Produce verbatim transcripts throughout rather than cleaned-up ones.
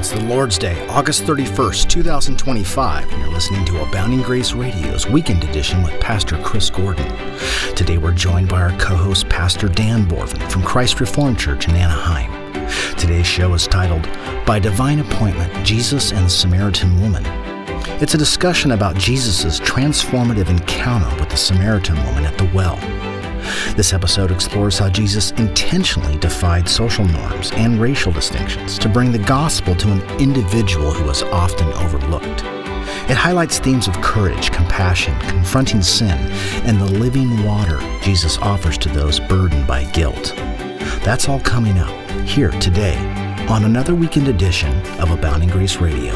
It's the Lord's Day, August thirty-first, twenty twenty-five, and you're listening to Abounding Grace Radio's Weekend Edition with Pastor Chris Gordon. Today we're joined by our co-host, Pastor Dan Borvin from Christ Reformed Church in Anaheim. Today's show is titled, By Divine Appointment, Jesus and the Samaritan Woman. It's a discussion about Jesus' transformative encounter with the Samaritan woman at the well. This episode explores how Jesus intentionally defied social norms and racial distinctions to bring the gospel to an individual who was often overlooked. It highlights themes of courage, compassion, confronting sin, and the living water Jesus offers to those burdened by guilt. That's all coming up here today on another weekend edition of Abounding Grace Radio.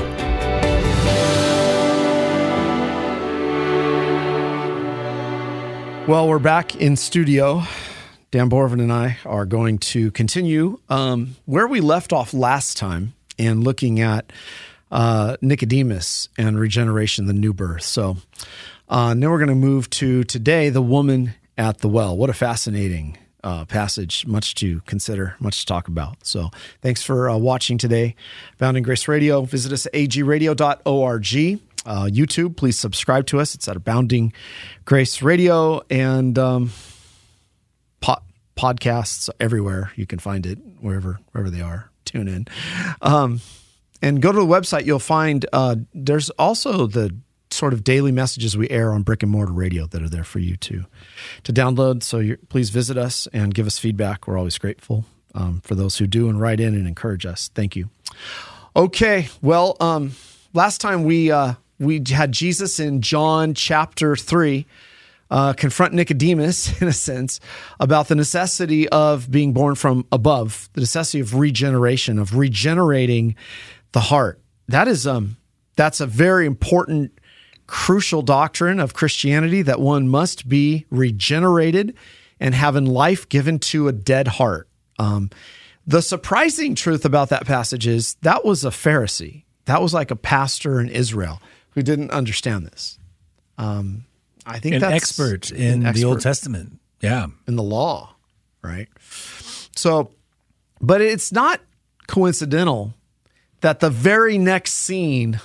Well, we're back in studio. Dan Borvin and I are going to continue um, where we left off last time and looking at uh, Nicodemus and regeneration, the new birth. So uh, now we're going to move to today, the woman at the well. What a fascinating uh, passage, much to consider, much to talk about. So thanks for uh, watching today. Abounding Grace Radio. Visit us at a g radio dot org. Uh, YouTube, please subscribe to us. It's at Abounding Grace Radio, and um, po- podcasts everywhere. You can find it wherever wherever they are. Tune in. Um, and go to the website. You'll find uh, there's also the sort of daily messages we air on Brick and Mortar Radio that are there for you to, to download. So you're, please visit us and give us feedback. We're always grateful um, for those who do and write in and encourage us. Thank you. Okay, well, um, last time we... Uh, We had Jesus in John chapter three uh, confront Nicodemus, in a sense, about the necessity of being born from above, the necessity of regeneration, of regenerating the heart. That is, um, that's a very important, crucial doctrine of Christianity, that one must be regenerated and having life given to a dead heart. Um, the surprising truth about that passage is that was a Pharisee. That was like a pastor in Israel who didn't understand this. Um, I think an that's expert in an expert the Old Testament. Yeah. in the law, right? So, but it's not coincidental that the very next scene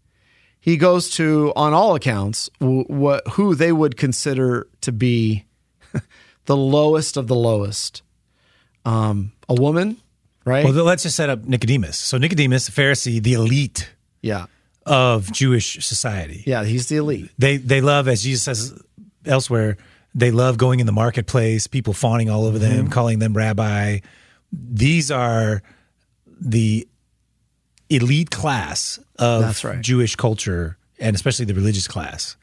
he goes to, on all accounts, w- what who they would consider to be the lowest of the lowest. Um, a woman, right? Well, let's just set up Nicodemus. So Nicodemus, the Pharisee, the elite Yeah. of Jewish society. Yeah, he's the elite. They they love, as Jesus says elsewhere, they love going in the marketplace, people fawning all over them, mm-hmm. calling them rabbi. These are the elite class of That's right. Jewish culture, and especially the religious class.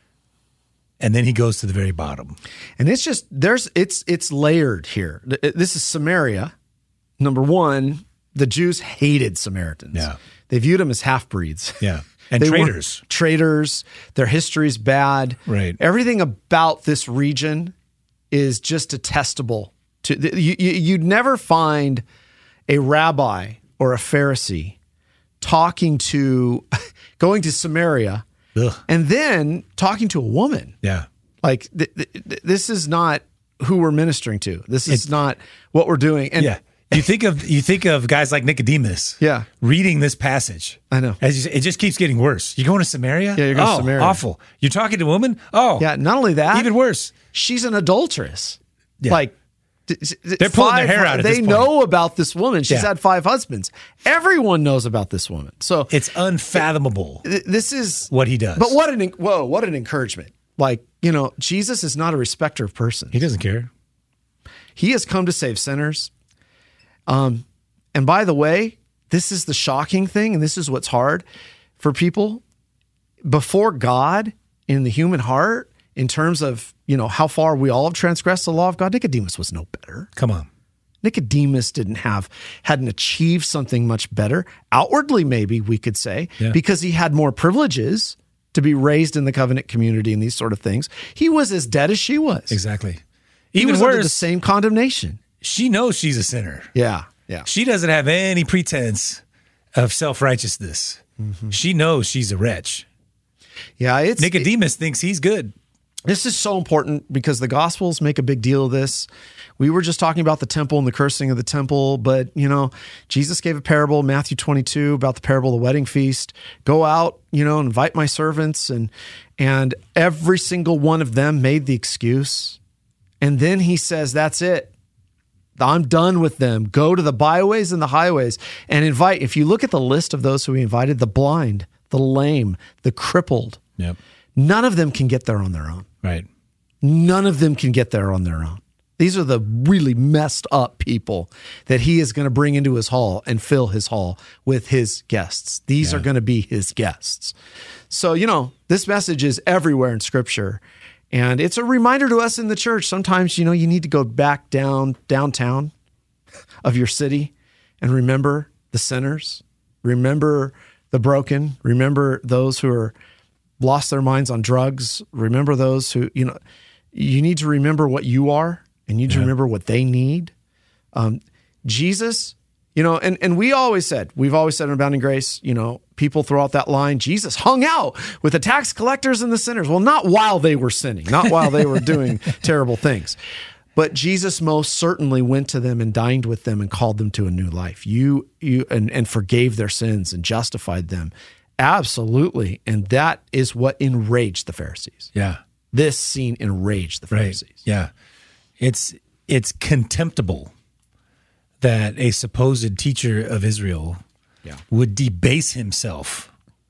And then he goes to the very bottom. And it's just, there's, it's, it's layered here. This is Samaria. Number one, the Jews hated Samaritans. Yeah. They viewed them as half-breeds. Yeah. And They traitors. were traitors. Their history's bad. Right. Everything about this region is just detestable. To you, you, you'd never find a rabbi or a Pharisee talking to, going to Samaria, Ugh. and then talking to a woman. Yeah. Like, th- th- this is not who we're ministering to. This is It's- not what we're doing. And Yeah. You think of you think of guys like Nicodemus, Yeah. reading this passage. I know. As you say, it just keeps getting worse. You're going to Samaria? Yeah, you're going to oh, Samaria. awful. You're talking to a woman? Oh, Yeah, not only that, even worse. she's an adulteress. Yeah. Like, They're pulling their hair out at They this point. know about this woman. She's Yeah. had five husbands. Everyone knows about this woman. So It's unfathomable th- this is what he does. But what an whoa, what an encouragement! Like, you know, Jesus is not a respecter of person. He doesn't care. He has come to save sinners. Um, and by the way, this is the shocking thing, and this is what's hard for people. Before God, in the human heart, in terms of, you know, how far we all have transgressed the law of God, Nicodemus was no better. Come on. Nicodemus didn't have, hadn't achieved something much better. Outwardly, maybe we could say, Yeah. because he had more privileges to be raised in the covenant community and these sort of things. He was as dead as she was. Exactly. He Even was under the worse, same condemnation. she knows she's a sinner. Yeah, yeah. She doesn't have any pretense of self-righteousness. Mm-hmm. She knows she's a wretch. Yeah, it's Nicodemus thinks he's good. This is so important because the Gospels make a big deal of this. We were just talking about the temple and the cursing of the temple, but, you know, Jesus gave a parable, Matthew twenty-two, about the parable of the wedding feast. Go out, you know, invite my servants, and and every single one of them made the excuse. And then he says, that's it. I'm done with them. Go to the byways and the highways and invite. If you look at the list of those who he invited, the blind, the lame, the crippled, Yep. none of them can get there on their own. Right. None of them can get there on their own. These are the really messed up people that he is going to bring into his hall and fill his hall with his guests. These Yeah. are going to be his guests. So, you know, this message is everywhere in Scripture. And it's a reminder to us in the church. Sometimes, you know, you need to go back down downtown of your city and remember the sinners, remember the broken, remember those who are lost their minds on drugs, remember those who, you know, you need to remember what you are, and you need to remember what they need. Um, Jesus, you know, and, and we always said, we've always said in Abounding Grace, you know, people throw out that line, Jesus hung out with the tax collectors and the sinners. Well, not while they were sinning, not while they were doing terrible things. But Jesus most certainly went to them and dined with them and called them to a new life. You, you, and, and forgave their sins and justified them. Absolutely. And that is what enraged the Pharisees. Yeah. This scene enraged the Pharisees. Right. Yeah. It's it's contemptible that a supposed teacher of Israel Yeah. would debase himself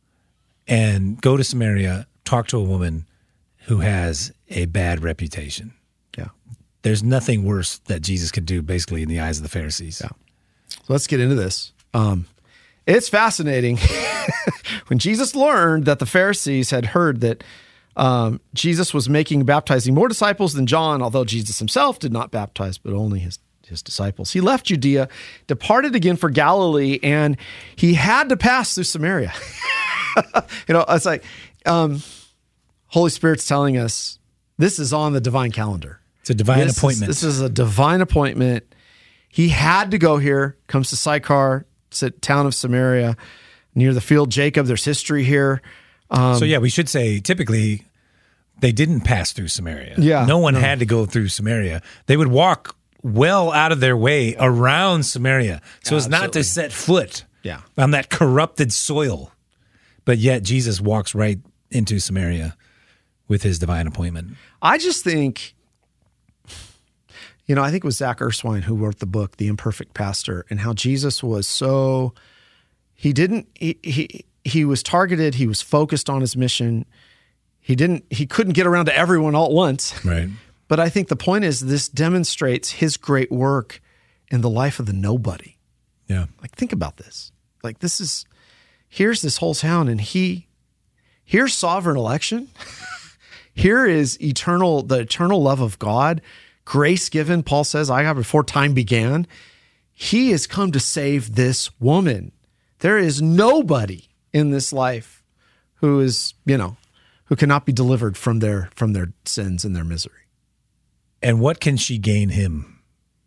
and go to Samaria, talk to a woman who has a bad reputation. Yeah. There's nothing worse that Jesus could do, basically, in the eyes of the Pharisees. Yeah. So let's get into this. Um, it's fascinating. When Jesus learned that the Pharisees had heard that um, Jesus was making, baptizing more disciples than John, although Jesus himself did not baptize, but only his, his disciples, he left Judea, departed again for Galilee, and he had to pass through Samaria. You know, it's like um, Holy Spirit's telling us this is on the divine calendar. It's a divine This is- appointment. this is a divine appointment. He had to go here, comes to Sychar, it's a town of Samaria, near the field Jacob. There's history here. Um, so, yeah, we should say typically they didn't pass through Samaria. Yeah, No one had to go through Samaria. They would walk well out of their way around Samaria so as not to set foot Yeah. on that corrupted soil. But yet Jesus walks right into Samaria with his divine appointment. I just think, you know, I think it was Zach Erskine who wrote the book, The Imperfect Pastor, and how Jesus was so, he didn't, he, he, he was targeted, he was focused on his mission. He didn't, he couldn't get around to everyone all at once. Right. But I think the point is this demonstrates his great work in the life of the nobody. Yeah. Like, think about this. Like, this is, here's this whole town, and he, here's sovereign election. Here is eternal, the eternal love of God, grace given. Paul says, I got before time began. He has come to save this woman. There is nobody in this life who is, you know, who cannot be delivered from their, from their sins and their misery. And what can she gain him?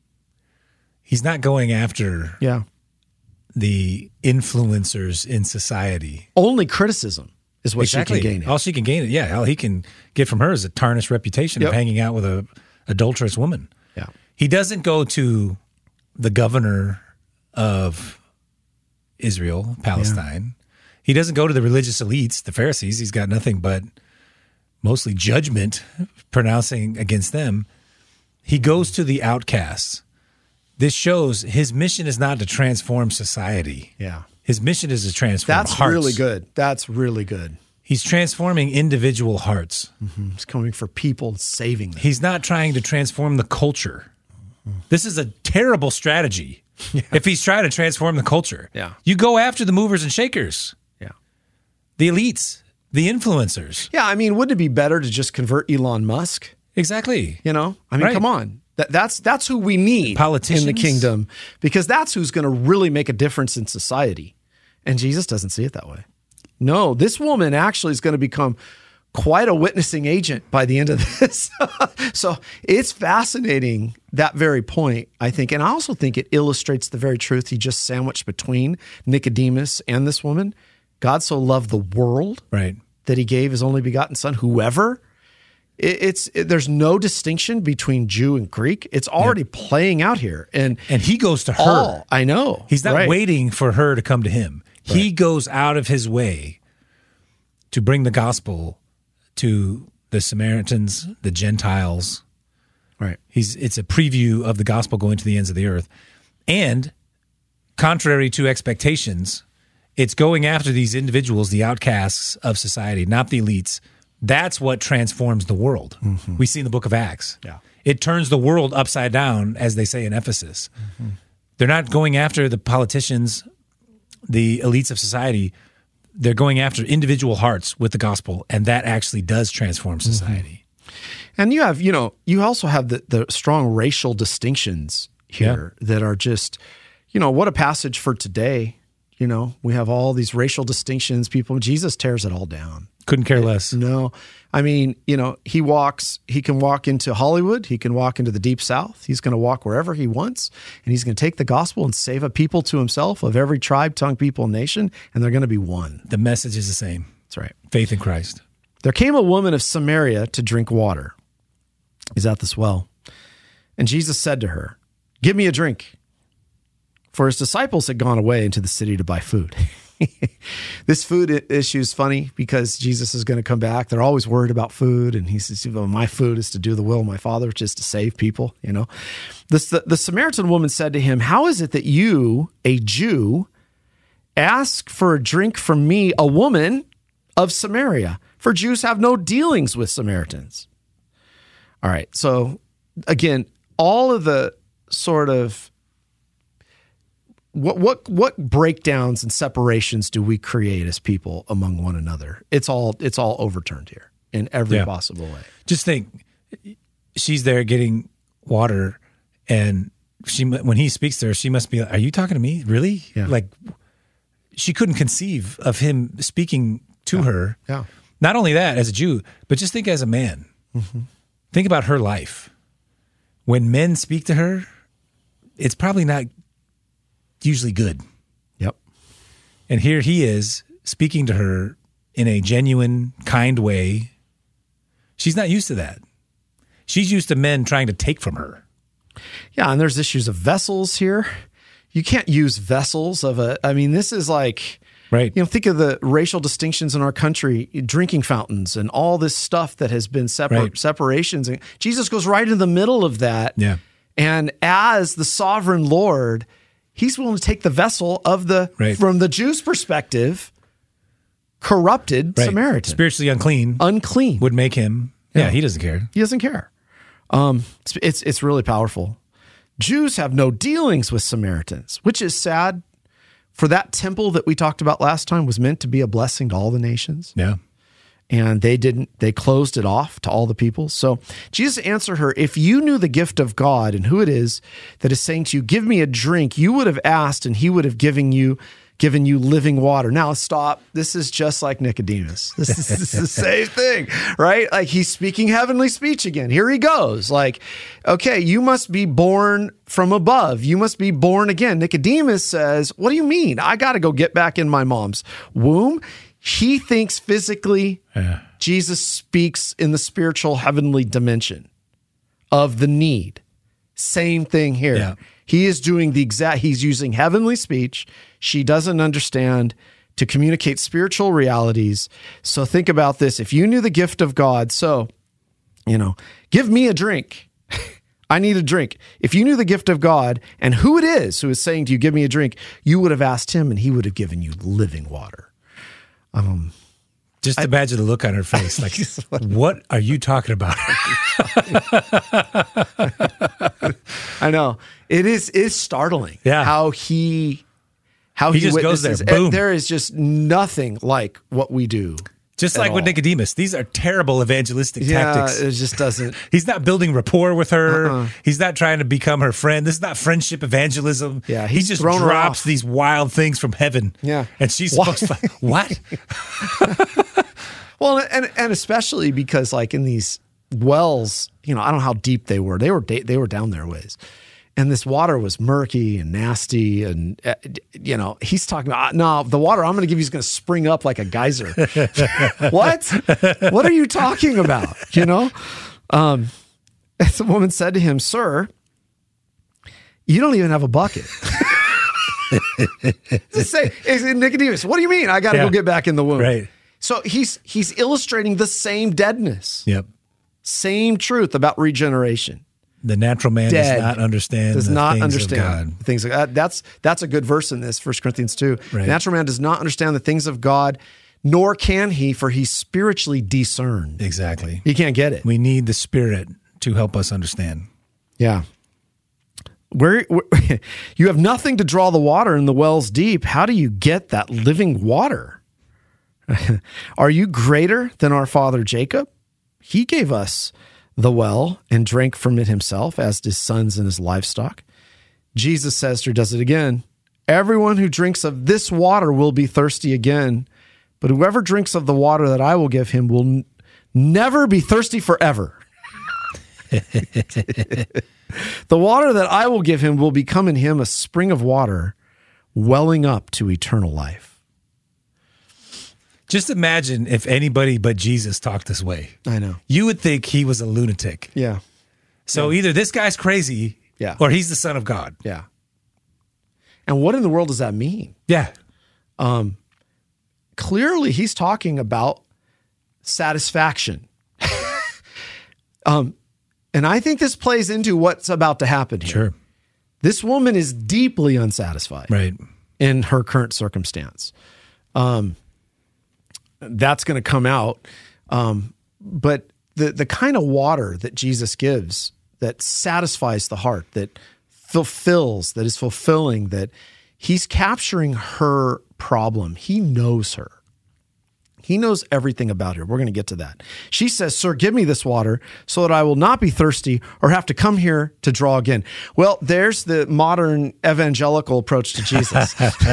He's not going after Yeah. the influencers in society. Only criticism is what Exactly. she can gain. All she can gain, yeah, all he can get from her is a tarnished reputation Yep. of hanging out with a adulterous woman. Yeah. He doesn't go to the governor of Israel, Palestine. He doesn't go to the religious elites, the Pharisees. He's got nothing but mostly judgment pronouncing against them. He goes to the outcasts. This shows his mission is not to transform society. Yeah. His mission is to transform That's hearts. really good. That's really good. He's transforming individual hearts. He's coming for people and saving them. He's not trying to transform the culture. This is a terrible strategy. If he's trying to transform the culture, Yeah. you go after the movers and shakers, Yeah. the elites, the influencers. Yeah. I mean, wouldn't it be better to just convert Elon Musk? Exactly. You know, I mean, Right. come on. That, that's that's who we need Politicians? in the kingdom, because that's who's going to really make a difference in society. And Jesus doesn't see it that way. No, this woman actually is going to become quite a witnessing agent by the end of this. So it's fascinating, that very point, I think. And I also think it illustrates the very truth he just sandwiched between Nicodemus and this woman. God so loved the world Right. that he gave his only begotten son, whoever. it, it's it, there's no distinction between Jew and Greek. It's already yep. playing out here, and and he goes to her. All, I know he's not right. waiting for her to come to him. Right. He goes out of his way to bring the gospel to the Samaritans, the Gentiles. Right. He's it's a preview of the gospel going to the ends of the earth, and contrary to expectations, it's going after these individuals, the outcasts of society, not the elites. That's what transforms the world. Mm-hmm. We see in the book of Acts. Yeah. It turns the world upside down, as they say in Ephesus. Mm-hmm. They're not going after the politicians, the elites of society. They're going after individual hearts with the gospel, and that actually does transform society. Mm-hmm. And you have, you know, you also have the, the strong racial distinctions here yeah. that are just, you know, what a passage for today. You know, we have all these racial distinctions. People, Jesus tears it all down. Couldn't care less. No. I mean, you know, he walks, he can walk into Hollywood. He can walk into the deep South. He's going to walk wherever he wants. And he's going to take the gospel and save a people to himself of every tribe, tongue, people, and nation. And they're going to be one. The message is the same. That's right. Faith in Christ. There came a woman of Samaria to drink water. He's at this well. And Jesus said to her, "Give me a drink." For his disciples had gone away into the city to buy food. This food issue is funny because Jesus is going to come back. They're always worried about food. And he says, well, my food is to do the will of my Father, which is to save people, you know. This, the, the Samaritan woman said to him, "How is it that you, a Jew, ask for a drink from me, a woman of Samaria? For Jews have no dealings with Samaritans." All right. So again, all of the sort of What what what breakdowns and separations do we create as people among one another? It's all it's all overturned here in every yeah. possible way. Just think, she's there getting water, and she when he speaks to her, she must be like, "Are you talking to me? Really?" Yeah. Like she couldn't conceive of him speaking to yeah. her. Yeah. Not only that, as a Jew, but just think as a man. Mm-hmm. Think about her life. When men speak to her, it's probably not usually good. Yep. And here he is speaking to her in a genuine, kind way. She's not used to that. She's used to men trying to take from her. Yeah, and there's issues of vessels here. You can't use vessels of a, I mean, this is like, right. You know, think of the racial distinctions in our country, drinking fountains and all this stuff that has been separ- right. separations. And Jesus goes right in the middle of that. Yeah. And as the sovereign Lord, he's willing to take the vessel of the, right. from the Jews' perspective, corrupted right. Samaritan. Spiritually unclean. Unclean. Would make him, yeah, yeah he doesn't care. He doesn't care. Um, it's, it's it's really powerful. Jews have no dealings with Samaritans, which is sad. For that temple that we talked about last time was meant to be a blessing to all the nations. Yeah. And they didn't, they closed it off to all the people. So Jesus answered her, "If you knew the gift of God and who it is that is saying to you, 'Give me a drink,' you would have asked and he would have given you given you living water." Now stop. This is just like Nicodemus. This is, this is the same thing, right? Like he's speaking heavenly speech again. Here he goes. Like, okay, you must be born from above. You must be born again. Nicodemus says, "What do you mean? I got to go get back in my mom's womb." He thinks physically. Yeah. Jesus speaks in the spiritual heavenly dimension of the need. Same thing here. Yeah. He is doing the exact, he's using heavenly speech. She doesn't understand to communicate spiritual realities. So think about this. If you knew the gift of God, so, you know, give me a drink. I need a drink. If you knew the gift of God and who it is who is saying to you, "Give me a drink," you would have asked him and he would have given you living water. Um, Just imagine the look on her face. Like, what are you talking about? I know. It is is startling yeah. how he how he, he just witnesses. goes there. Boom. There is just nothing like what we do. Just like all. with Nicodemus. These are terrible evangelistic yeah, tactics. It just doesn't. He's not building rapport with her. Uh-uh. He's not trying to become her friend. This is not friendship evangelism. Yeah, he he's just thrown her drops off. these wild things from heaven. Yeah. And she's What? supposed to, what? Well, and and especially because like in these wells, you know, I don't know how deep they were. They were they were down there ways. And this water was murky and nasty. And, uh, you know, he's talking about, no, the water I'm going to give you is going to spring up like a geyser. What? What are you talking about? You know? Um, and the woman said to him, sir, you don't even have a bucket. Say, Nicodemus, what do you mean? I got to Yeah. go get back in the womb. Right. So he's he's illustrating the same deadness, Yep. same truth about regeneration. The natural man Dead. does not understand Does the not things understand of God. things of God. That's that's a good verse in this, First Corinthians two. Right. Natural man does not understand the things of God, nor can he, for he's spiritually discerned. Exactly. He can't get it. We need the Spirit to help us understand. Yeah. Where, where you have nothing to draw the water and the well's deep. How do you get that living water? Are you greater than our father Jacob? He gave us the well and drank from it himself, as did his sons and his livestock. Jesus says to her, does it again. Everyone who drinks of this water will be thirsty again, but whoever drinks of the water that I will give him will n- never be thirsty forever. The water that I will give him will become in him a spring of water welling up to eternal life. Just imagine if anybody but Jesus talked this way. I know. You would think he was a lunatic. Yeah. So either this guy's crazy Yeah. or he's the son of God. Yeah. And what in the world does that mean? Yeah. Clearly, he's talking about satisfaction. um, and I think this plays into what's about to happen here. Sure. This woman is deeply unsatisfied Right. in her current circumstance. Um, that's going to come out. Um, but the the kind of water that Jesus gives that satisfies the heart, that fulfills, that is fulfilling, that he's capturing her problem. He knows her. He knows everything about her. We're going to get to that. She says, sir, give me this water so that I will not be thirsty or have to come here to draw again. Well, there's the modern evangelical approach to Jesus.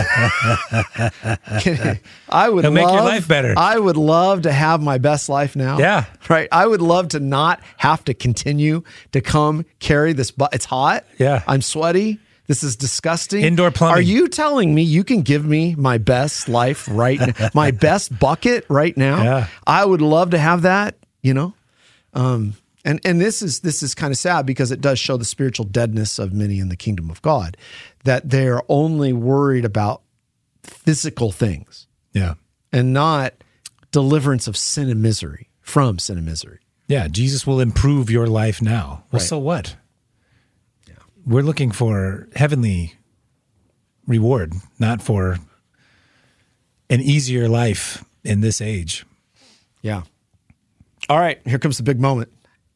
I would He'll love, make your life better. I would love to have my best life now. Yeah. Right. I would love to not have to continue to come carry this. Bu- it's hot. Yeah. I'm sweaty. This is disgusting. Indoor plumbing. Are you telling me you can give me my best life right now, my best bucket right now? Yeah. I would love to have that, you know? Um, and, and this is, this is kind of sad because it does show the spiritual deadness of many in the kingdom of God, that they're only worried about physical things Yeah. and not deliverance of sin and misery, from sin and misery. Yeah. Jesus will improve your life now. Well, Right. so what? We're looking for heavenly reward, not for an easier life in this age. Yeah. All right, here comes the big moment.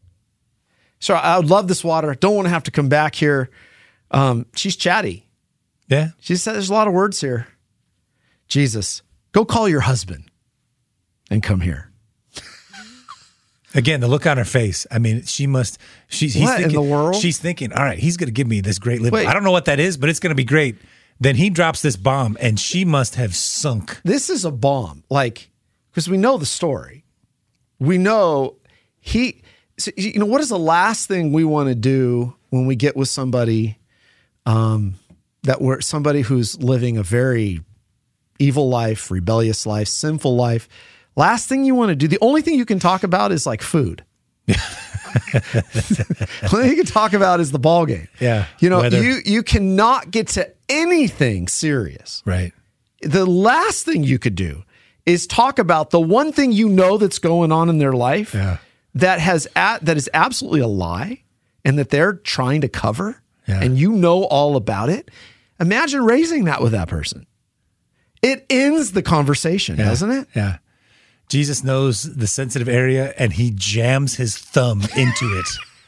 So I would love this water. Don't want to have to come back here. Um, she's chatty. Yeah. She said there's a lot of words here. Jesus, go call your husband and come here. Again, the look on her face. I mean, she must. She's he's What in thinking, the world? She's thinking, all right, he's going to give me this great living. Wait. I don't know what that is, but it's going to be great. Then he drops this bomb, and she must have sunk. This is a bomb. Like, because we know the story. We know he, so, you know, what is the last thing we want to do when we get with somebody um, that we're somebody who's living a very evil life, rebellious life, sinful life? Last thing you want to do, the only thing you can talk about is like food. The only thing you can talk about is the ball game. Yeah, You know, weather. you you cannot get to anything serious. Right. The last thing you could do is talk about the one thing you know that's going on in their life Yeah. that has at, that is absolutely a lie and that they're trying to cover, Yeah. and you know all about it. Imagine raising that with that person. It ends the conversation, Yeah. doesn't it? Yeah. Jesus knows the sensitive area, and he jams his thumb into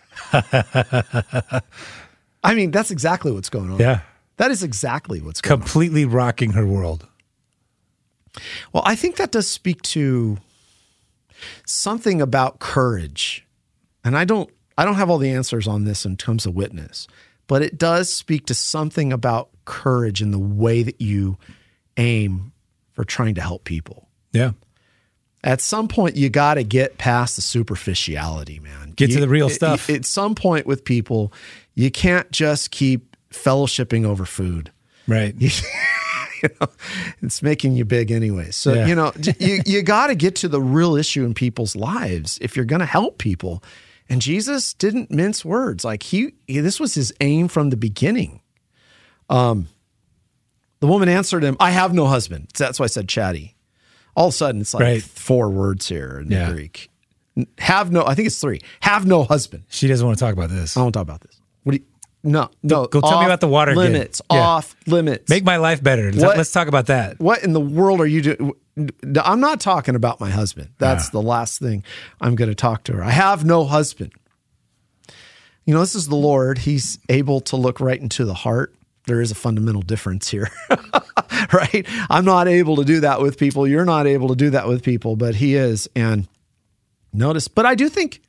it. I mean, that's exactly what's going on. Yeah. That is exactly what's going Completely rocking her world. on. Well, I think that does speak to something about courage. And I don't I don't have all the answers on this in terms of witness, but it does speak to something about courage in the way that you aim for trying to help people. Yeah. At some point, you got to get past the superficiality, man. Get you, to the real it, stuff. At some point with people, you can't just keep fellowshipping over food. Right. You, you know, it's making you big anyway. So, Yeah. you know, you, you got to get to the real issue in people's lives if you're going to help people. And Jesus didn't mince words. Like he, he, this was his aim from the beginning. Um, the woman answered him, I have no husband. That's why I said chatty. All of a sudden, it's like Right. four words here in Yeah. the Greek. Have no, I think it's three. Have no husband. She doesn't want to talk about this. I won't talk about this. What do you, no, no. go tell me off about the water again. limits, Yeah. off limits. Make my life better. What- Let's talk about that. What in the world are you doing? I'm not talking about my husband. That's Ah. the last thing I'm going to talk to her. I have no husband. You know, this is the Lord. He's able to look right into the heart. There is a fundamental difference here, right? I'm not able to do that with people. You're not able to do that with people, but he is. And notice, but I do think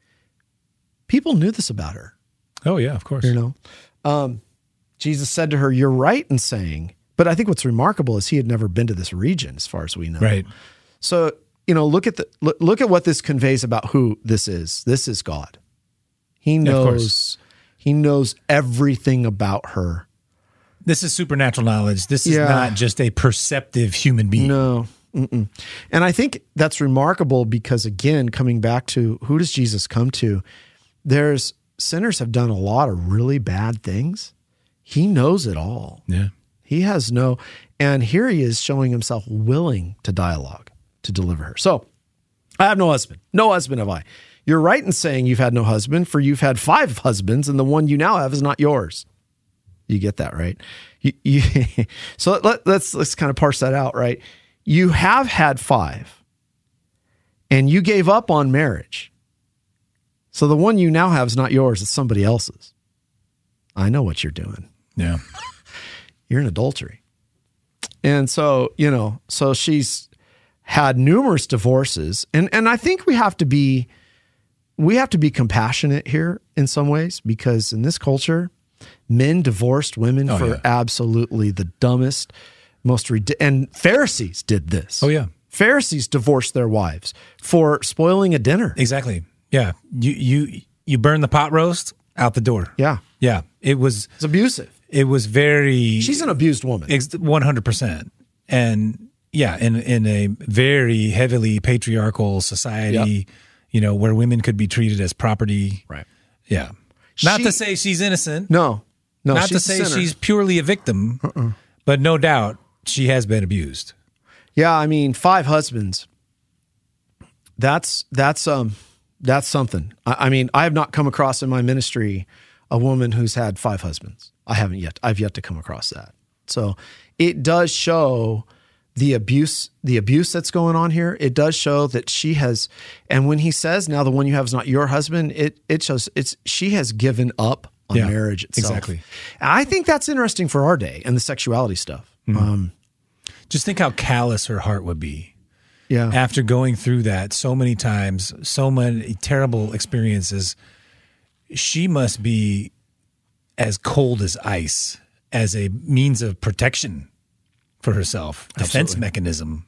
people knew this about her. Oh, yeah, of course. You know, um, Jesus said to her, you're right in saying, but I think what's remarkable is he had never been to this region as far as we know. Right. So, you know, look at the, look, look at what this conveys about who this is. This is God. He of knows, course. he knows everything about her. This is supernatural knowledge. This is Yeah. not just a perceptive human being. No. Mm-mm. And I think that's remarkable because, again, coming back to who does Jesus come to? There's sinners have done a lot of really bad things. He knows it all. Yeah. He has no, and here he is showing himself willing to dialogue, to deliver her. So, I have no husband. No husband have I. You're right in saying you've had no husband, for you've had five husbands, and the one you now have is not yours. You get that, right? You, you, so let, let's let's kind of parse that out, right? You have had five, and you gave up on marriage. So the one you now have is not yours; it's somebody else's. I know what you're doing. Yeah. You're in adultery. And so, you know, so she's had numerous divorces. And and I think we have to be we have to be compassionate here in some ways, because in this culture, men divorced women Oh, for yeah. absolutely the dumbest, most rid- and Pharisees did this. Oh, yeah. Pharisees divorced their wives for spoiling a dinner. Exactly. Yeah. You you you burn the pot roast out the door. Yeah. Yeah. It was It's abusive. it was very She's an abused woman. one hundred percent. And yeah, in in a very heavily patriarchal society, Yep. you know, where women could be treated as property. Right. Yeah. Not She- to say she's innocent. No. No, Not to she's a say sinner. she's purely a victim, Uh-uh. but no doubt she has been abused. Yeah, I mean, five husbands. That's that's um that's something. I, I mean, I have not come across in my ministry a woman who's had five husbands. I haven't yet. I've yet to come across that. So it does show the abuse, the abuse that's going on here. It does show that she has, and when he says, "Now the one you have is not your husband," it it shows it's she has given up on Yeah, marriage itself. exactly. And I think that's interesting for our day and the sexuality stuff. Um, Just think how callous her heart would be yeah. after going through that so many times, so many terrible experiences. She must be as cold as ice as a means of protection for herself, defense Absolutely. mechanism.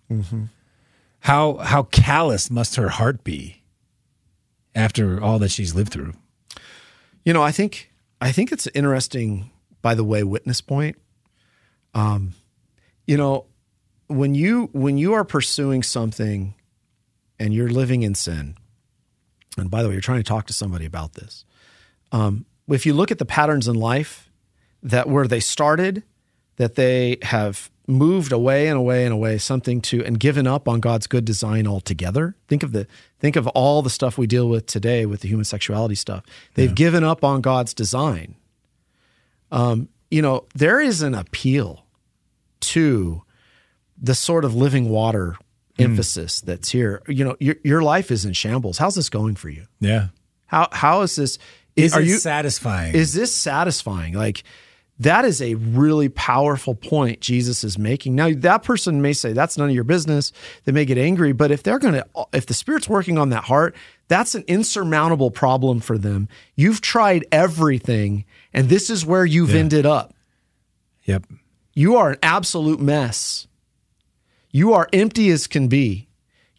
How how callous must her heart be after all that she's lived through? You know, I think I think it's interesting, by the way, witness point. Um, you know, when you when you are pursuing something and you're living in sin, and by the way, you're trying to talk to somebody about this. Um, if you look at the patterns in life that where they started, that they have moved away and away and away, something to and given up on God's good design altogether. Think of the think of all the stuff we deal with today with the human sexuality stuff. They've Yeah. given up on God's design. Um, you know, there is an appeal to the sort of living water emphasis that's here. You know, your your life is in shambles. How's this going for you? Yeah. How how is this? Is are it you satisfying? is this satisfying? Like, that is a really powerful point Jesus is making. Now, that person may say that's none of your business. They may get angry, but if they're going to, if the Spirit's working on that heart, that's an insurmountable problem for them. You've tried everything, and this is where you've Yeah. ended up. Yep. You are an absolute mess. You are empty as can be.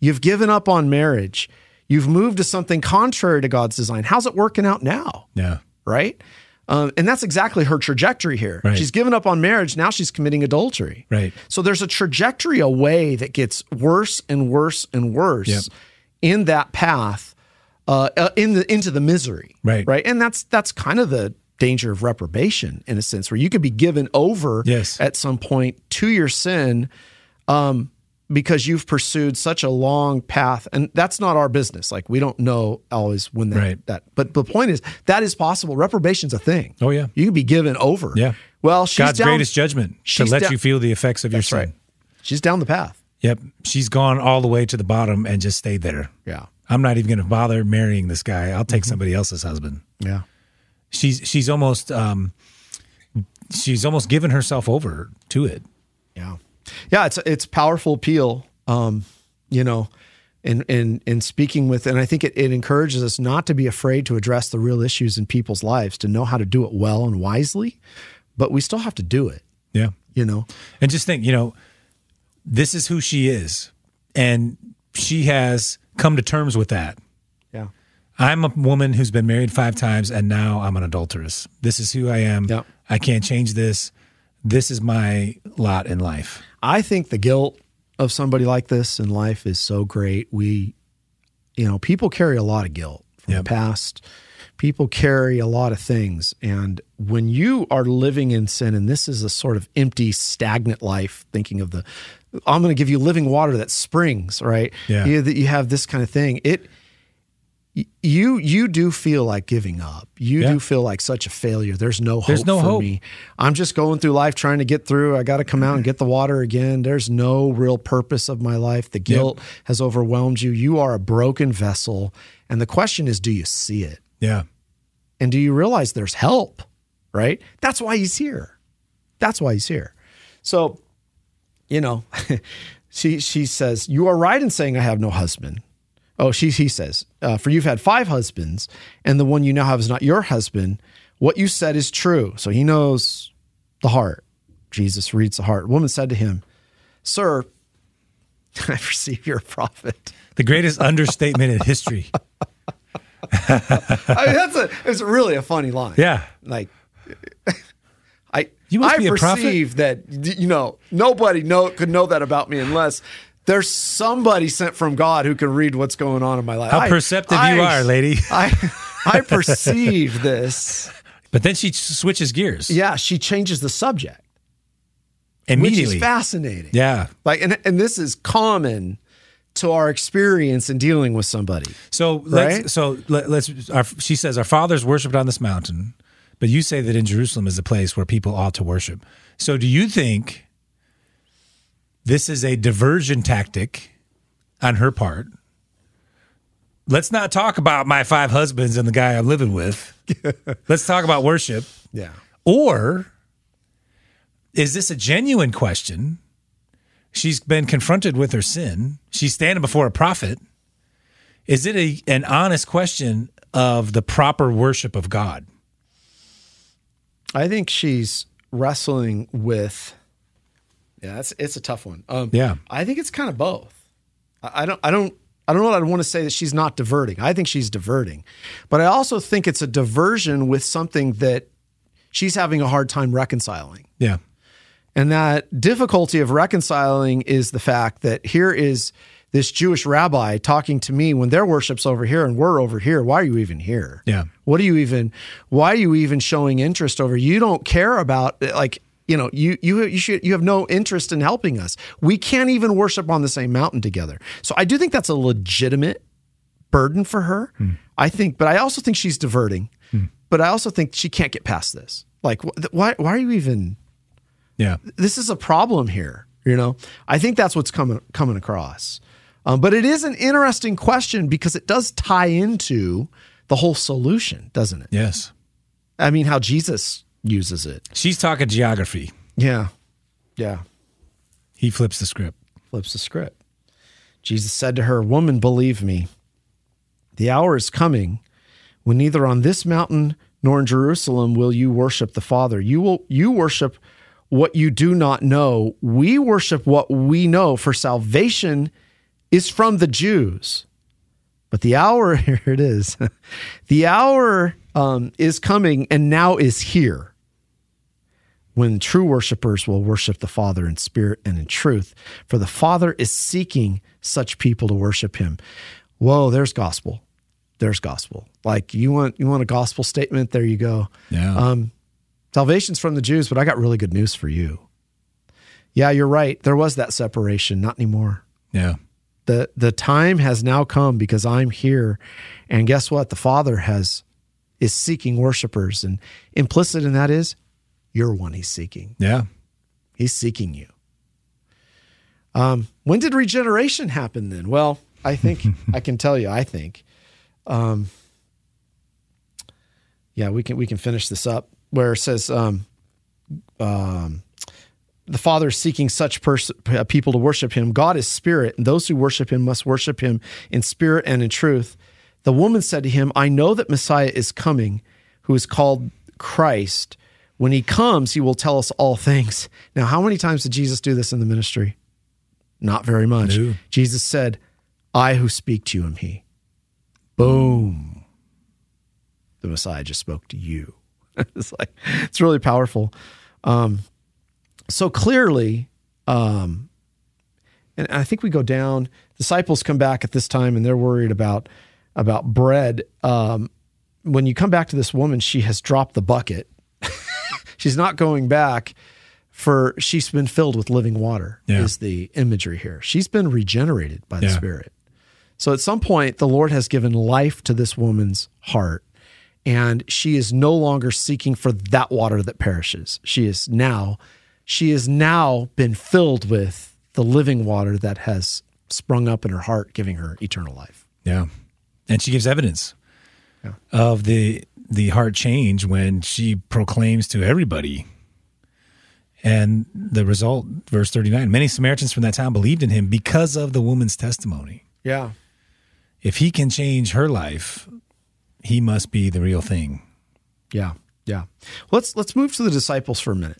You've given up on marriage. You've moved to something contrary to God's design. How's it working out now? Yeah. Right? Um, and that's exactly her trajectory here. Right. She's given up on marriage. Now she's committing adultery. Right. So there's a trajectory away that gets worse and worse and worse Yep. in that path, uh, uh, in the into the misery. Right. Right. And that's that's kind of the danger of reprobation in a sense, where you could be given over Yes. at some point to your sin, um, because you've pursued such a long path. And that's not our business. Like, we don't know always when that, Right. that, but the point is that is possible. Reprobation's a thing. Oh, yeah. You can be given over. Yeah. Well, she's God's down, greatest judgment to she's let down- you feel the effects of your That's sin. right. She's down the path. Yep. She's gone all the way to the bottom and just stayed there. Yeah. I'm not even going to bother marrying this guy. I'll take somebody else's husband. Yeah. She's she's almost um, she's almost given herself over to it. Yeah. Yeah. It's, it's powerful appeal. Um, you know, in, in, in speaking with, and I think it, it encourages us not to be afraid to address the real issues in people's lives, to know how to do it well and wisely, but we still have to do it, Yeah. you know? And just think, you know, this is who she is, and she has come to terms with that. Yeah. I'm a woman who's been married five times, and now I'm an adulteress. This is who I am. Yep. I can't change this. This is my lot in life. I think the guilt of somebody like this in life is so great. We, you know, people carry a lot of guilt from Yep. the past. People carry a lot of things. And when you are living in sin, and this is a sort of empty, stagnant life, thinking of the, I'm going to give you living water that springs, right? Yeah. You, that you have this kind of thing. It, you, you do feel like giving up. You Yeah. do feel like such a failure. There's no hope There's no for hope. me. I'm just going through life trying to get through. I got to come out and get the water again. There's no real purpose of my life. The guilt has overwhelmed you. You are a broken vessel. And the question is, do you see it? Yeah. And do you realize there's help, right? That's why he's here. That's why he's here. So, you know, she, she says, you are right in saying I have no husband. Oh, she, he says, uh, for you've had five husbands, and the one you now have is not your husband. What you said is true. So he knows the heart. Jesus reads the heart. The woman said to him, sir, I perceive you're a prophet. The greatest understatement in history. I mean, that's a, it's really a funny line. Yeah. Like, I, You must I be a prophet. perceive that, you know, nobody know, could know that about me unless there's somebody sent from God who can read what's going on in my life. How I- perceptive I- you are, lady. I, I perceive this. But then she switches gears Yeah, she changes the subject, which immediately. is fascinating. Yeah. Like, and, and this is common to our experience in dealing with somebody. So let's, Right? so let, let's, our, she says, our fathers worshiped on this mountain, but you say that in Jerusalem is a place where people ought to worship. So do you think this is a diversion tactic on her part? Let's not talk about my five husbands and the guy I'm living with. Let's talk about worship. Yeah. Or is this a genuine question? She's been confronted with her sin. She's standing before a prophet. Is it a, an honest question of the proper worship of God? I think she's wrestling with, yeah, it's, it's a tough one. Um, Yeah. I think it's kind of both. I, I don't, I don't, I don't know what I'd want to say that she's not diverting. I think she's diverting, but I also think it's a diversion with something that she's having a hard time reconciling. Yeah. And that difficulty of reconciling is the fact that here is this Jewish rabbi talking to me when their worship's over here and we're over here. Why are you even here? Yeah. What are you even, why are you even showing interest over? You don't care about, like, you know, you you you should you have no interest in helping us. We can't even worship on the same mountain together. So I do think that's a legitimate burden for her. Hmm. I think, but I also think she's diverting. Hmm. But I also think she can't get past this. Like, wh- why why are you even? Yeah. This is a problem here. You know, I think that's what's coming coming across. Um, but it is an interesting question because it does tie into the whole solution, doesn't it? Yes. I mean, how Jesus uses it. She's talking geography. Yeah. Yeah. He flips the script. Flips the script. Jesus said to her, "Woman, believe me, the hour is coming when neither on this mountain nor in Jerusalem will you worship the Father. You will you worship what you do not know. We worship what we know, for salvation is from the Jews. But the hour, here it is, the hour um, is coming and now is here when true worshipers will worship the Father in spirit and in truth. For the Father is seeking such people to worship him. Whoa, there's gospel. There's gospel. Like you want, you want a gospel statement? There you go. Yeah. Um, salvation's from the Jews, but I got really good news for you. Yeah, you're right. There was that separation, not anymore. Yeah. The the time has now come because I'm here. And guess what? The Father has is seeking worshipers. And implicit in that is you're one he's seeking. Yeah. He's seeking you. Um, when did regeneration happen then? Well, I think I can tell you, I think. Um, yeah, we can we can finish this up where it says um, um, the Father is seeking such pers- people to worship him. God is spirit, and those who worship him must worship him in spirit and in truth. The woman said to him, I know that Messiah is coming, who is called Christ. When he comes, he will tell us all things. Now, how many times did Jesus do this in the ministry? Not very much. No. Jesus said, I who speak to you am he. Boom. The Messiah just spoke to you. It's like, it's really powerful. Um, so clearly, um, and I think we go down, disciples come back at this time and they're worried about, about bread. Um, when you come back to this woman, she has dropped the bucket. She's not going back for, she's been filled with living water Yeah. is the imagery here. She's been regenerated by the Yeah. Spirit. So at some point, the Lord has given life to this woman's heart, and she is no longer seeking for that water that perishes. She is now, she has now been filled with the living water that has sprung up in her heart, giving her eternal life. Yeah. And she gives evidence Yeah. of the the heart change when she proclaims to everybody. And the result, verse thirty-nine, many Samaritans from that town believed in him because of the woman's testimony. Yeah. If he can change her life, he must be the real thing. Yeah. Yeah. Let's let's move to the disciples for a minute.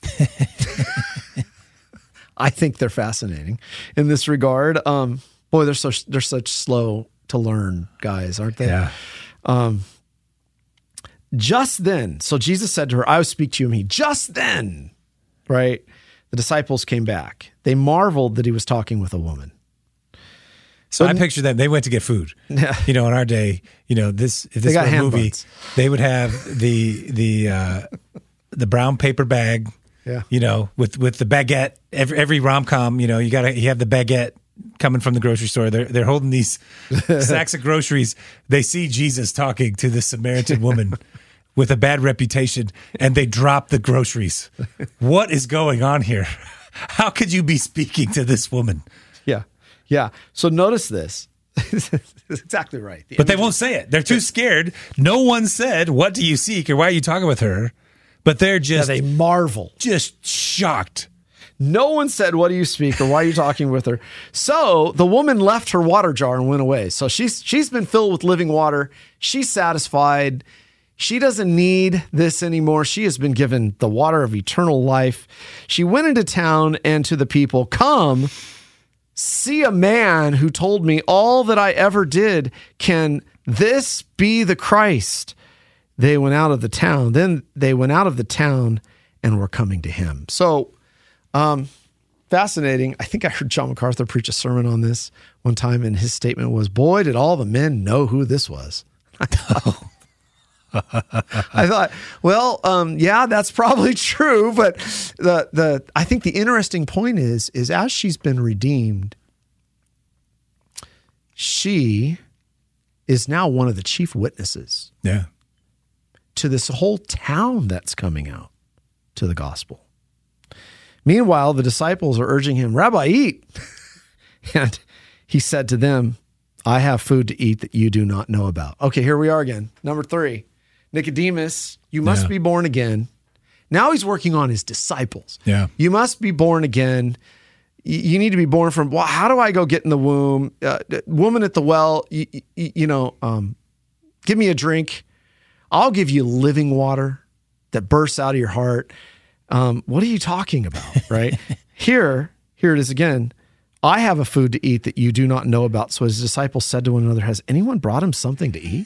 I think they're fascinating in this regard. Um, boy, they're so they're such slow to learn guys, aren't they? Yeah. Um, just then, so Jesus said to her, I will speak to you, and he, just then, right? The disciples came back. They marveled that he was talking with a woman. So I picture them, they went to get food. Yeah. You know, in our day, you know, this if They this got were a ham movie, buns. they would have the the uh, the brown paper bag, Yeah. you know, with with the baguette. Every every rom-com, you know, you gotta you have the baguette coming from the grocery store. They're they're holding these sacks of groceries. They see Jesus talking to the Samaritan woman with a bad reputation, and they drop the groceries. What is going on here? How could you be speaking to this woman? Yeah. Yeah. So notice this. That's exactly right. The But they imagery- won't say it. They're too scared. No one said, what do you seek or why are you talking with her? But they're Yeah, just, they marvel. just shocked. No one said, what do you speak or why are you talking with her? So the woman left her water jar and went away. So she's she's been filled with living water. She's satisfied. She doesn't need this anymore. She has been given the water of eternal life. She went into town and to the people, come, see a man who told me all that I ever did. Can this be the Christ? They went out of the town. Then they went out of the town and were coming to him. So, um, fascinating. I think I heard John MacArthur preach a sermon on this one time, and his statement was, boy, did all the men know who this was. I thought, well, um, yeah, that's probably true. But the the I think the interesting point is, is as she's been redeemed, she is now one of the chief witnesses Yeah. to this whole town that's coming out to the gospel. Meanwhile, the disciples are urging him, Rabbi, eat. And he said to them, I have food to eat that you do not know about. Okay, here we are again. Number three, Nicodemus, you must Yeah. be born again. Now he's working on his disciples. Yeah. You must be born again. Y- You need to be born from, well, how do I go get in the womb? Uh, woman at the well, you, you, you know, um, give me a drink. I'll give you living water that bursts out of your heart. Um, what are you talking about, right? here, here it is again. I have a food to eat that you do not know about. So his disciples said to one another, has anyone brought him something to eat?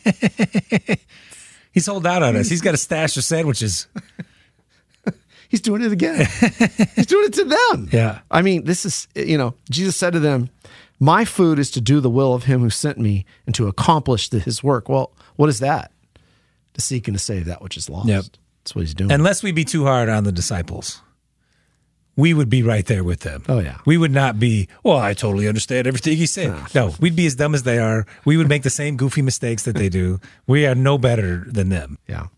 He's sold out on us. He's got a stash of sandwiches. He's doing it again. He's doing it to them. Yeah. I mean, this is, you know, Jesus said to them, my food is to do the will of him who sent me and to accomplish the, his work. Well, what is that? To seek and to save that which is lost. Yep. That's what he's doing. Unless we be too hard on the disciples, we would be right there with them. Oh, yeah. We would not be, well, I totally understand everything he's saying. Ah. No, we'd be as dumb as they are. We would make the same goofy mistakes that they do. We are no better than them. Yeah.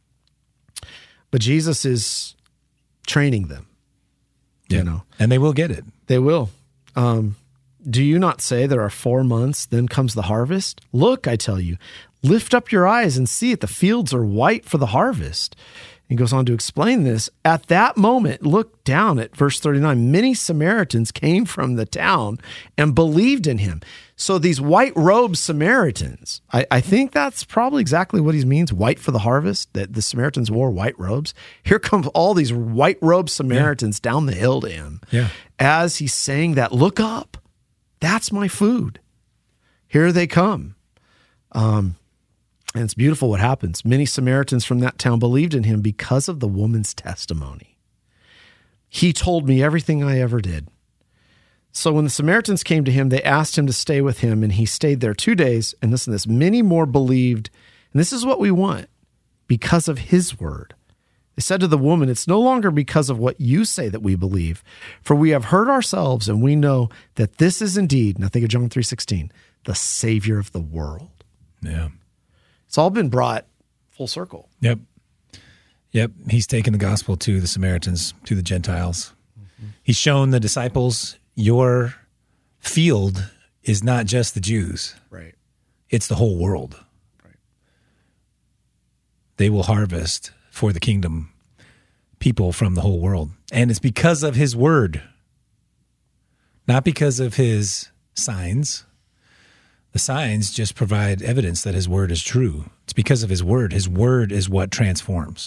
But Jesus is training them. Yeah. You know, and they will get it. they will. Um, do you not say there are four months, then comes the harvest? Look, I tell you, lift up your eyes and see it. The fields are white for the harvest. He goes on to explain this. At that moment, look down at verse thirty-nine. Many Samaritans came from the town and believed in him. So these white-robed Samaritans, I, I think that's probably exactly what he means, white for the harvest, that the Samaritans wore white robes. Here come all these white-robed Samaritans yeah. down the hill to him. Yeah. As he's saying that, look up. That's my food. Here they come. Um, and it's beautiful what happens. Many Samaritans from that town believed in him because of the woman's testimony. He told me everything I ever did. So when the Samaritans came to him, they asked him to stay with him, and he stayed there two days. And listen to this, many more believed, and this is what we want, because of his word. They said to the woman, it's no longer because of what you say that we believe, for we have heard ourselves, and we know that this is indeed, now think of John three sixteen, the Savior of the world. Yeah. It's all been brought full circle. Yep. Yep. He's taken the gospel to the Samaritans, to the Gentiles. Mm-hmm. He's shown the disciples, your field is not just the Jews. Right. It's the whole world. Right. They will harvest for the kingdom people from the whole world. And it's because of his word, not because of his signs. The signs just provide evidence that his word is true. It's because of his word. His word is what transforms.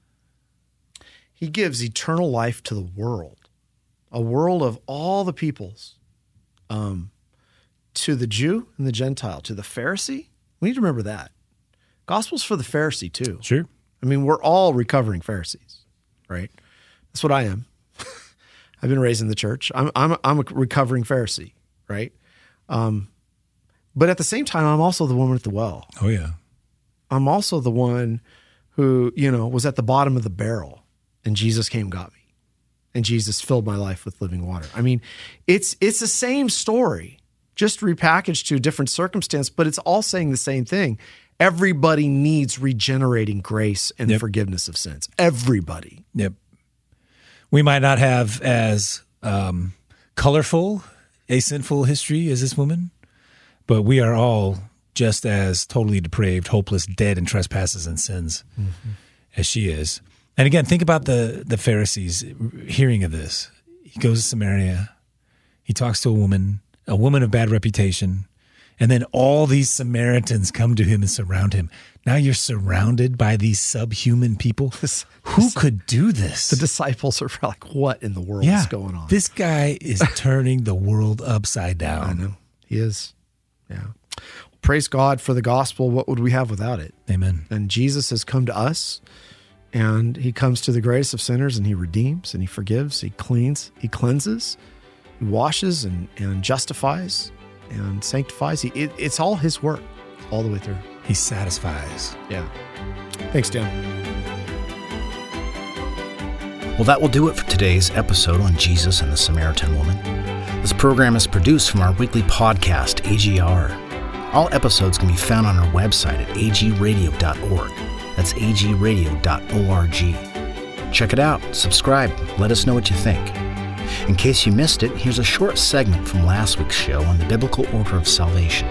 He gives eternal life to the world, a world of all the peoples, um, to the Jew and the Gentile, to the Pharisee. We need to remember that. Gospel's for the Pharisee too. Sure. I mean, we're all recovering Pharisees, right? That's what I am. I've been raised in the church. I'm I'm I'm a recovering Pharisee, right? Um, but at the same time, I'm also the woman at the well. Oh yeah. I'm also the one who, you know, was at the bottom of the barrel, and Jesus came and got me, and Jesus filled my life with living water. I mean, it's it's the same story, just repackaged to a different circumstance, but it's all saying the same thing. Everybody needs regenerating grace and Yep. forgiveness of sins. Everybody. Yep. We might not have as um, colorful a sinful history as this woman, but we are all just as totally depraved, hopeless, dead in trespasses and sins mm-hmm. as she is. And again, think about the the Pharisees hearing of this. He goes to Samaria. He talks to a woman, a woman of bad reputation. And then all these Samaritans come to him and surround him. Now you're surrounded by these subhuman people. This, Who this, could do this? The disciples are like, what in the world yeah, is going on? This guy is turning the world upside down. I know. He is. Yeah. Praise God for the gospel. What would we have without it? Amen. And Jesus has come to us, and he comes to the greatest of sinners, and he redeems, and he forgives, he cleans, he cleanses, he washes and, and justifies and sanctifies. He, it, it's all his work all the way through. He satisfies. Yeah. Thanks, Dan. Well, that will do it for today's episode on Jesus and the Samaritan Woman. This program is produced from our weekly podcast, A G R. All episodes can be found on our website at a g radio dot org. That's a g radio dot org. Check it out, subscribe, let us know what you think. In case you missed it, here's a short segment from last week's show on the biblical order of salvation.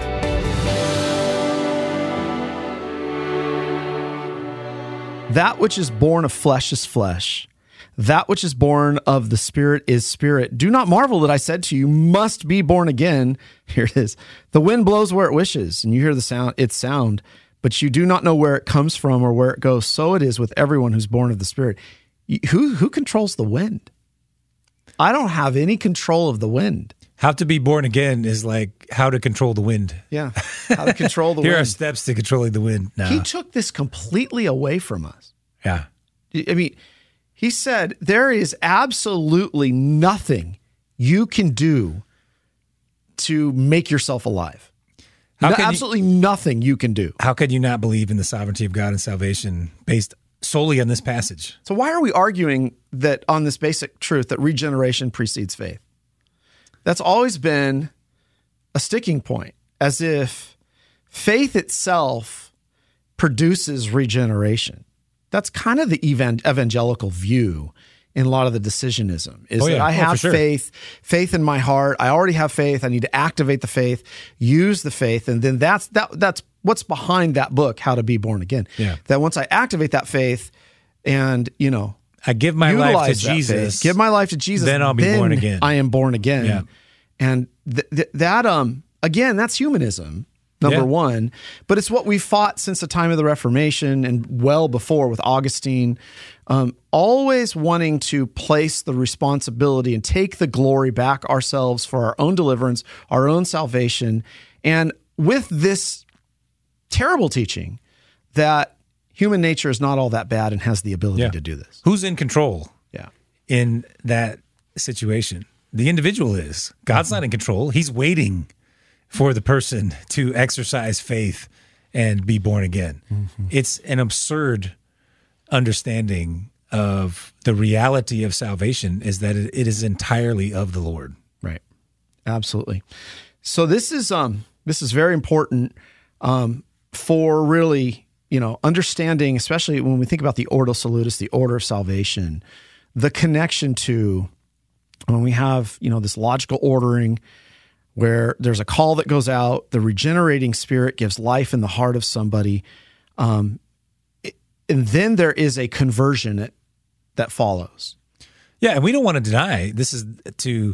That which is born of flesh is flesh. That which is born of the Spirit is spirit. Do not marvel that I said to you, must be born again. Here it is. The wind blows where it wishes, and you hear the sound, its sound, but you do not know where it comes from or where it goes. So it is with everyone who's born of the Spirit. Who, who controls the wind? I don't have any control of the wind. How to be born again is like how to control the wind. Yeah, how to control the Here wind. are steps to controlling the wind. No. He took this completely away from us. Yeah. I mean, he said there is absolutely nothing you can do to make yourself alive. How No, can you- absolutely nothing you can do. How could you not believe in the sovereignty of God and salvation based solely on this passage? So why are we arguing that on this basic truth that regeneration precedes faith? That's always been a sticking point, as if faith itself produces regeneration. That's kind of the evan- evangelical view in a lot of the decisionism, is Oh, yeah. that I Oh, have for sure. faith, faith in my heart. I already have faith. I need to activate the faith, use the faith. And then that's that. that's what's behind that book, How to Be Born Again. Yeah. That once I activate that faith and, you know, I give my life to utilize that Jesus. faith, give my life to Jesus, Then I'll be born again. I am born again. Yeah. And th- th- that, um, again, that's humanism, number Yeah. one. But it's what we fought since the time of the Reformation and well before with Augustine, um, always wanting to place the responsibility and take the glory back ourselves for our own deliverance, our own salvation. And with this terrible teaching that human nature is not all that bad and has the ability Yeah. to do this. Who's in control Yeah. in that situation? The individual is. God's not in control. He's waiting for the person to exercise faith and be born again. Mm-hmm. It's an absurd understanding of the reality of salvation is that it, it is entirely of the Lord. Right. Absolutely. So this is um this is very important um for really, you know, understanding, especially when we think about the Ordo Salutis, the order of salvation, the connection to when we have, you know, this logical ordering where there's a call that goes out, the regenerating spirit gives life in the heart of somebody, um, it- and then there is a conversion that, that follows. Yeah, and we don't want to deny this is to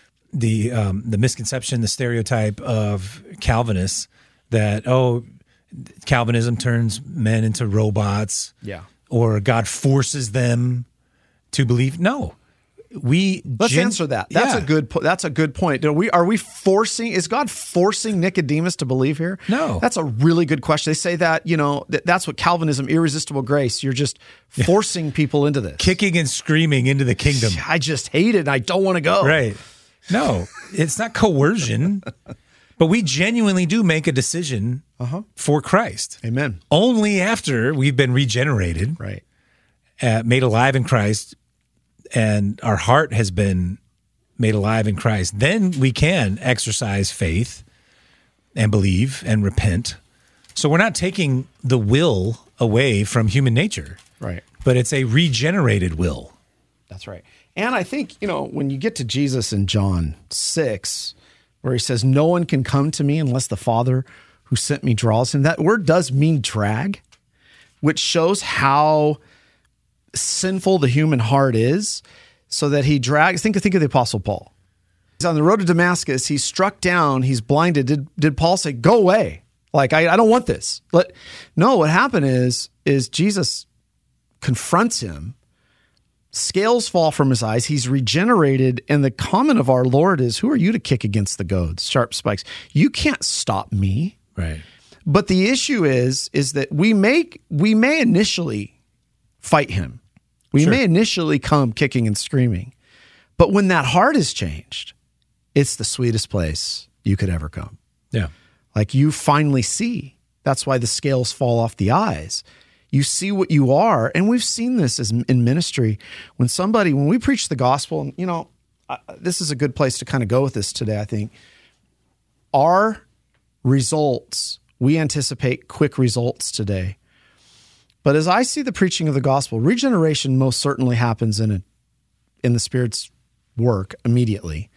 the um, the misconception, the stereotype of Calvinists that, oh, Calvinism turns men into robots. Yeah. Or God forces them to believe. No. We Let's gen- answer that. That's Yeah. a good. Po- that's a good point. Are we are we forcing? Is God forcing Nicodemus to believe here? No. That's a really good question. They say that you know that, that's what Calvinism, irresistible grace. You're just forcing people into this. kicking and screaming into the kingdom. I just hate it. And I don't want to go. Right. No, it's not coercion, but we genuinely do make a decision for Christ. Amen. Only after we've been regenerated, Right. uh, made alive in Christ, and our heart has been made alive in Christ, then we can exercise faith and believe and repent. So we're not taking the will away from human nature, Right. but it's a regenerated will. That's right. And I think, you know, when you get to Jesus in John six, where he says, no one can come to me unless the Father who sent me draws him, that word does mean drag, which shows how sinful the human heart is, so that he drags, think, think of the Apostle Paul. He's on the road to Damascus. He's struck down. He's blinded. Did, did Paul say, go away? Like, I, I don't want this. Let, no, what happened is, is Jesus confronts him. Scales fall from his eyes. He's regenerated. And the comment of our Lord is, who are you to kick against the goads, sharp spikes? You can't stop me. Right. But the issue is, is that we make, we may initially fight him. We Sure. may initially come kicking and screaming. But when that heart is changed, it's the sweetest place you could ever come. Yeah. Like you finally see. That's why the scales fall off the eyes. You see what you are. And we've seen this as in ministry. When somebody, when we preach the gospel, and you know, uh, this is a good place to kind of go with this today, I think. Our results, we anticipate quick results today. But as I see the preaching of the gospel, regeneration most certainly happens in a, in the Spirit's work immediately.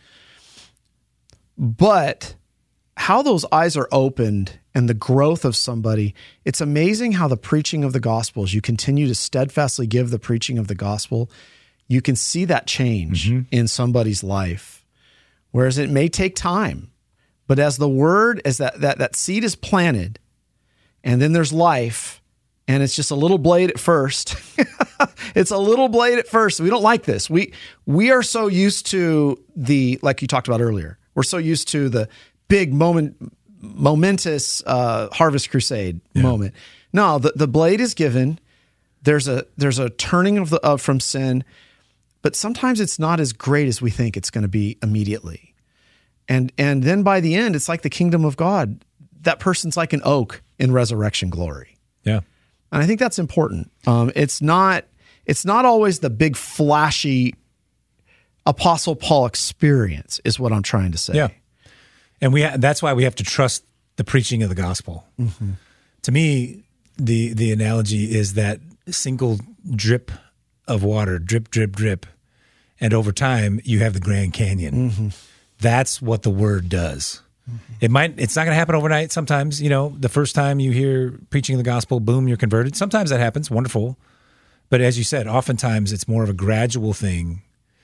But how those eyes are opened and the growth of somebody, it's amazing how the preaching of the gospel, as you continue to steadfastly give the preaching of the gospel, you can see that change mm-hmm. in somebody's life. Whereas it may take time, but as the word, as that that that seed is planted, and then there's life, and it's just a little blade at first. It's a little blade at first. We don't like this. We we are so used to the, like you talked about earlier, We're so used to the big moment, momentous uh, Harvest Crusade yeah. moment. No, the, the blade is given. There's a there's a turning of the of from sin, but sometimes it's not as great as we think it's going to be immediately. And and then by the end, it's like the kingdom of God. That person's like an oak in resurrection glory. Yeah. And I think that's important. Um, it's not it's not always the big flashy Apostle Paul experience is what I'm trying to say. Yeah. And we ha- that's why we have to trust the preaching of the gospel. Mm-hmm. To me, the the analogy is that single drip of water, drip, drip, drip, and over time you have the Grand Canyon. Mm-hmm. That's what the word does. Mm-hmm. It might. It's not going to happen overnight. Sometimes, you know, the first time you hear preaching of the gospel, boom, you're converted. Sometimes that happens. Wonderful. But as you said, oftentimes it's more of a gradual thing.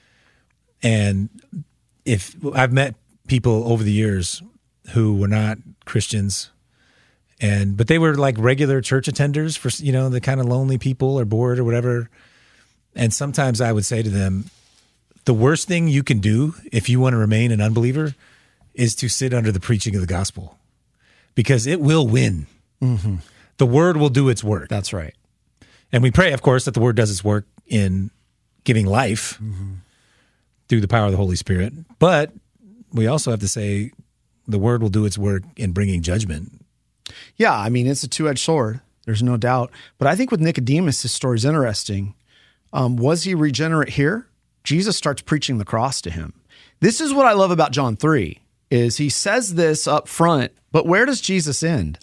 And if I've met people over the years who were not Christians, and but they were like regular church attenders for, you know, the kind of lonely people or bored or whatever. And sometimes I would say to them, the worst thing you can do if you want to remain an unbeliever is to sit under the preaching of the gospel, because it will win. Mm-hmm. The word will do its work. That's right. And we pray, of course, that the word does its work in giving life mm-hmm. through the power of the Holy Spirit. But we also have to say the word will do its work in bringing judgment. Yeah, I mean, it's a two-edged sword. There's no doubt. But I think with Nicodemus, his story is interesting. Um, was he regenerate here? Jesus starts preaching the cross to him. This is what I love about John three, is he says this up front, but where does Jesus end?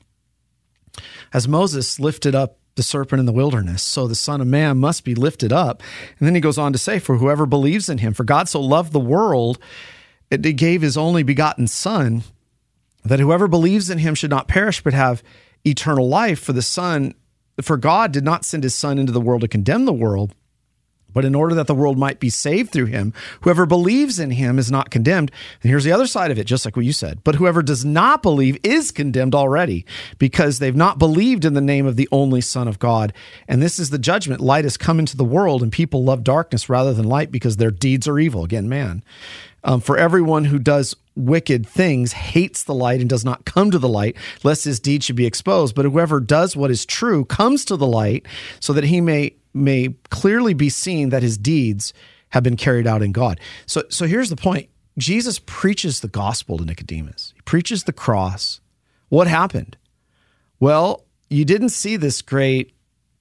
As Moses lifted up the serpent in the wilderness, so the Son of Man must be lifted up. And then he goes on to say, for whoever believes in him, for God so loved the world, it gave his only begotten Son, that whoever believes in him should not perish, but have eternal life. For the Son, for God did not send his Son into the world to condemn the world, but in order that the world might be saved through him. Whoever believes in him is not condemned. And here's the other side of it, just like what you said. But whoever does not believe is condemned already, because they've not believed in the name of the only Son of God. And this is the judgment. Light has come into the world, and people love darkness rather than light, because their deeds are evil. Again, man. Um, for everyone who does wicked things hates the light and does not come to the light, lest his deeds should be exposed. But whoever does what is true comes to the light, so that he may may clearly be seen that his deeds have been carried out in God. So, so here's the point. Jesus preaches the gospel to Nicodemus. He preaches the cross. What happened? Well, you didn't see this great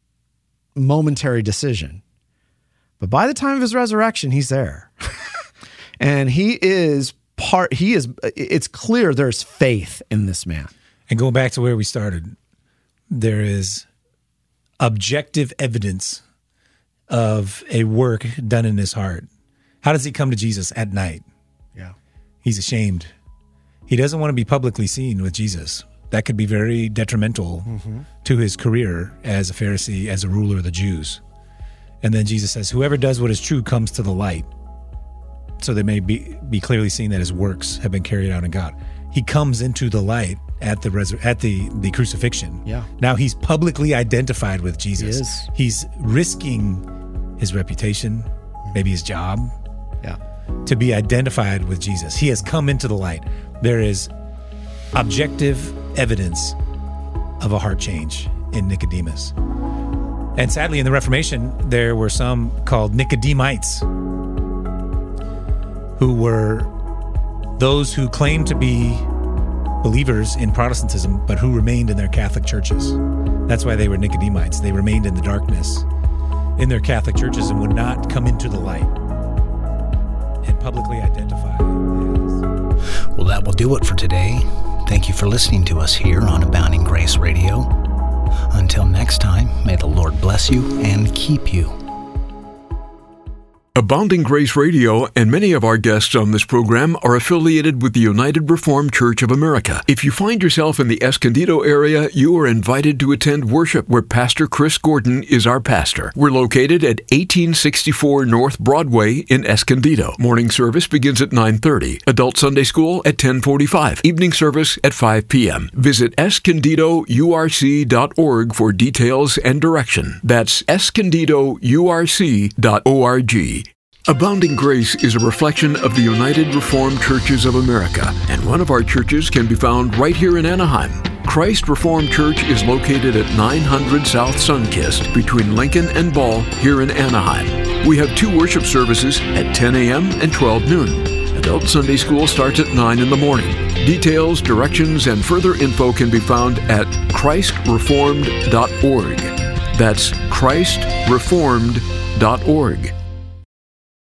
momentary decision, but by the time of his resurrection, he's there. And he is part, he is, it's clear there's faith in this man. And going back to where we started, there is objective evidence of a work done in his heart. How does he come to Jesus at night? Yeah. He's ashamed. He doesn't want to be publicly seen with Jesus. That could be very detrimental mm-hmm. to his career as a Pharisee, as a ruler of the Jews. And then Jesus says, whoever does what is true comes to the light, so they may be, be clearly seen that his works have been carried out in God. He comes into the light at the resur- at the, the crucifixion. Yeah. Now he's publicly identified with Jesus. He is. He's risking his reputation, maybe his job, yeah, to be identified with Jesus. He has come into the light. There is objective evidence of a heart change in Nicodemus. And sadly, in the Reformation, there were some called Nicodemites, who were those who claimed to be believers in Protestantism, but who remained in their Catholic churches. That's why they were Nicodemites. They remained in the darkness in their Catholic churches and would not come into the light and publicly identify as... Well, that will do it for today. Thank you for listening to us here on Abounding Grace Radio. Until next time, may the Lord bless you and keep you. Abounding Grace Radio and many of our guests on this program are affiliated with the United Reformed Church of America. If you find yourself in the Escondido area, you are invited to attend worship where Pastor Chris Gordon is our pastor. We're located at eighteen sixty-four North Broadway in Escondido. Morning service begins at nine thirty. Adult Sunday School at ten forty-five. Evening service at five p.m. Visit escondido u r c dot org for details and direction. That's escondido u r c dot org. Abounding Grace is a reflection of the United Reformed Churches of America, and one of our churches can be found right here in Anaheim. Christ Reformed Church is located at nine hundred South Sunkist between Lincoln and Ball here in Anaheim. We have two worship services at ten a.m. and twelve noon. Adult Sunday School starts at nine in the morning. Details, directions, and further info can be found at christ reformed dot org. That's christ reformed dot org.